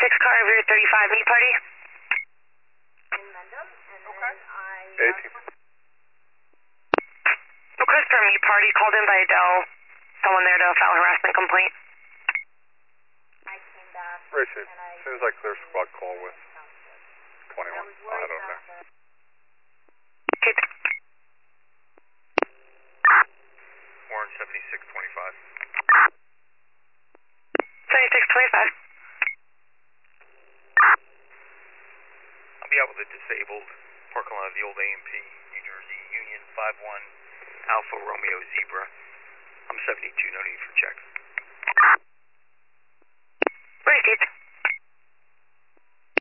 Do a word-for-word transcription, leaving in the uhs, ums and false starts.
seventy-six car of your thirty-five meet party. eighteen. Request for a meet party called in by Adele. Someone there to file a harassment complaint. Racing. As soon as I clear squad, call with twenty-one. I don't know. Okay. Warren seventy-six twenty-five. seventy-six twenty-five. I'll be out with a disabled parking lot of the old A M P, New Jersey, Union five one Alpha Romeo Zebra. I'm seventy-two, no need for checks. Received.